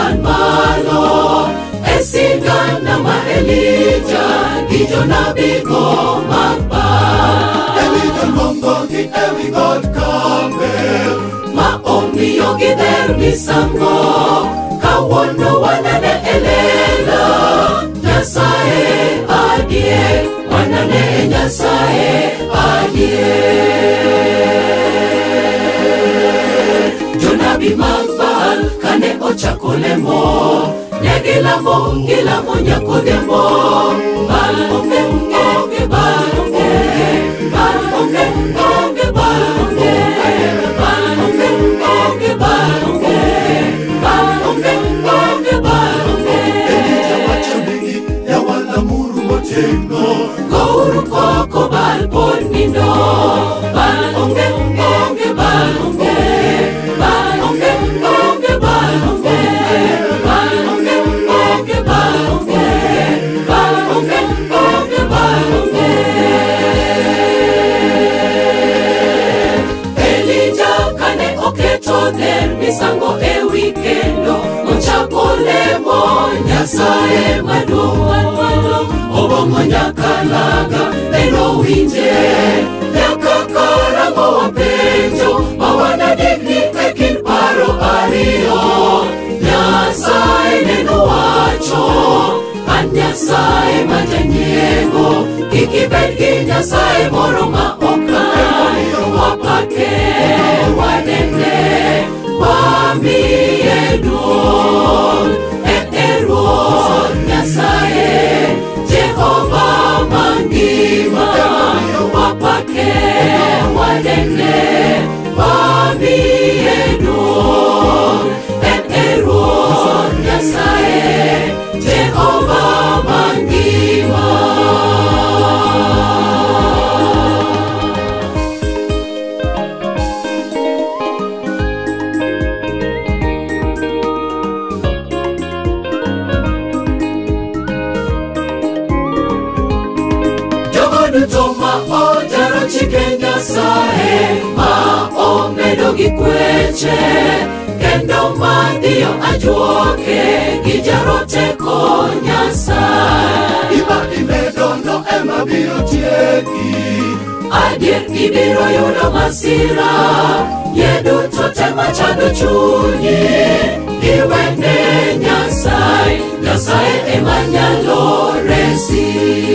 man malo Esingana ma Elijah Gijo nabigo magba Elijah mongo gi ewi God Carmel Ma omiyo gi der misango Kawono wanane elela Nyasaye adie Wanane Nyasaye adie Jonabi magbal kane ochako lemo Negilamo ngilamo nyakodemo Bal onge onge bal onge Bal onge onge bal onge Bal onge onge bal onge Bal onge onge bal onge Elijah wacho negi ya wala muru motegno Gouru koko bal ponindo Bal onge onge bal onge Bal onge onge bal onge Bal onge onge bal onge Bal onge onge bal onge Elijah kane oketo der misango e weekendo Ochako lemo Nyasaye maduong' Obongo nyakalaga eno winje Nyakakaramo wapenjo Mawana digni ekin paro ariyo Nyasaye neno wacho An Nyasaye majanyego Kikibedgi Nyasaye moro ma okan Wapake wanene Wamiye duong' Ruoth Nyasaye Jehovah mangima Wapake wanene Wamiye duong' Ruoth Nyasaye Jehovah mangima Toma ojaro chike Nyasaye Ma omedo gi kweche Kendo madhiyo ajuoke Gijaro teko Nyasaye Iba imedo no ema biro tieki Adier ibiro yudo masira Yedu tote machado chunyi Iwene Nyasaye Nyasaye ema nyalo resi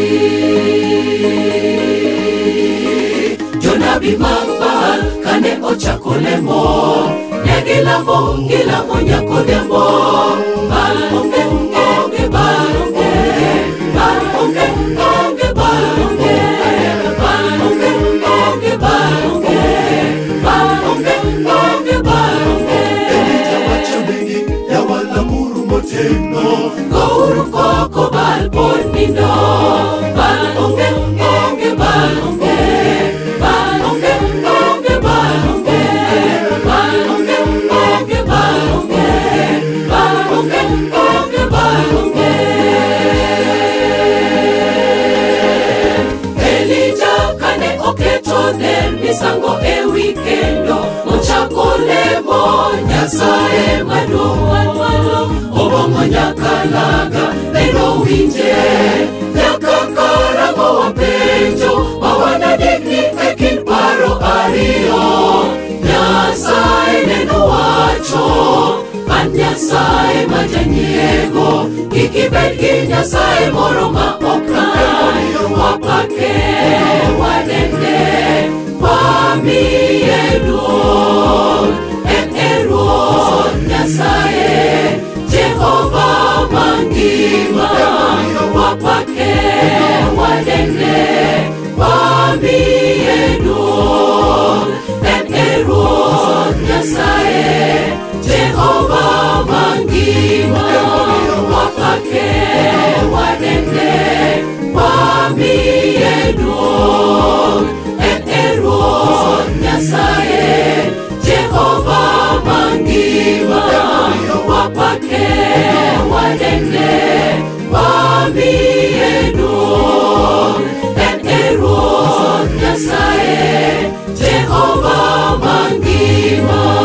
Jonabi magbal kane ochako lemo Negilamo ngilamo nyakodemo Bal onge onge bal onge Bal onge onge bal onge Bal onge onge bal onge Bal onge onge bal onge Elijah wacho negi ya wala muru motegno Gouru koko bal ponindo Bal onge onge bal onge Bal onge onge bal onge Bal onge onge bal onge Bal onge onge bal onge Elijah kane oketo der misango e weekendo Ochako lemo Nyasaye maduong' Obongo nyakalaga eno winje Nyakakaramo wapenjo Mawana digni ekin paro ariyo Nyasaye neno wacho An Nyasaye majanyego Kikibedgi Nyasaye moro ma okan Wapake wanene Wamiye duong' Ruoth Nyasaye Jehovah mangima Wapake wanene Wamiye duong' Ruoth Nyasaye Jehovah mangima Wapake wanene Wamiye duong' Ruoth Nyasaye Jehovah mangima Wapake wanene Wamiye duong' Ruoth Nyasaye Jehovah mangima